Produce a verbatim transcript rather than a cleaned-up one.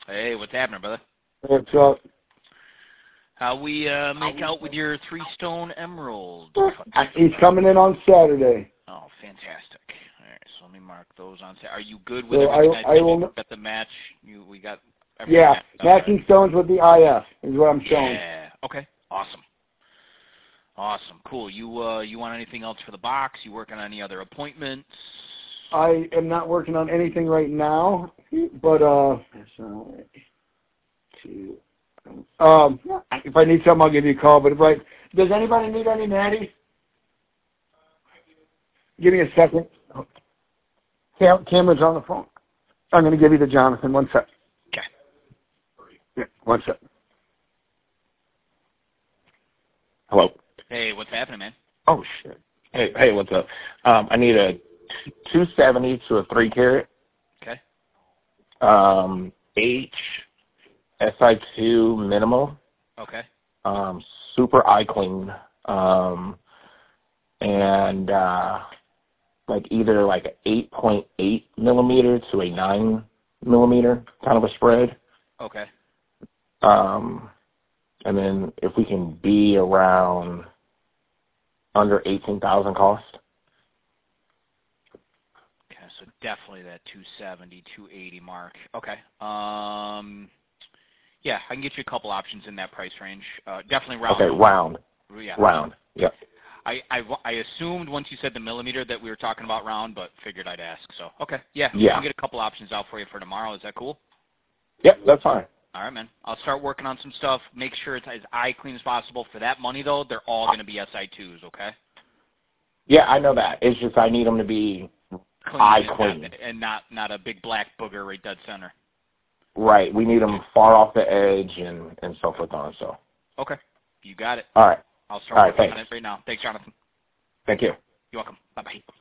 Hey, what's happening, brother? What's up? How we uh, make out with your three-stone emerald? He's coming in on Saturday. Oh, fantastic. All right, so let me mark those on. Are you good with So everything I, I, I will. got the match? You, we got everything Yeah, matched up, matching right? stones with the I F is what I'm showing. Yeah. Okay. Awesome. Awesome. Cool. You uh, you want anything else for the box? You working on any other appointments? I am not working on anything right now, but uh, um, if I need something, I'll give you a call. But if I, does anybody need any natties? Give me a second. Cam, Cameron's on the phone. I'm going to give you to Jonathan. One sec. Okay. Yeah, one sec. Hello. Hey, what's happening, man? Oh shit. Hey, hey, what's up? Um, I need a two seventy to a three carat. Okay. Um, H S I two minimal. Okay. Um, super eye clean. Um, and uh, like either like an eight point eight millimeter to a nine millimeter kind of a spread. Okay. Um, and then if we can be around under eighteen thousand cost. Okay, so definitely that two seventy, two eighty mark. Okay. Um, yeah, I can get you a couple options in that price range. Uh, definitely round. Okay, round. Yeah. Round. Yep. I, I, I assumed once you said the millimeter that we were talking about round, but figured I'd ask. So, okay. Yeah, Yeah. I can get a couple options out for you for tomorrow. Is that cool? Yep, that's fine. All right, man. I'll start working on some stuff. Make sure it's as eye clean as possible. For that money, though, they're all going to be S I twos, okay? Yeah, I know that. It's just I need them to be Clean eye and clean. Not, and not, not a big black booger right dead center. Right. We need them far off the edge and, and so forth on. So. Okay. You got it. All right. I'll start All right, working thanks. on it right now. Thanks, Jonathan. Thank you. You're welcome. Bye-bye.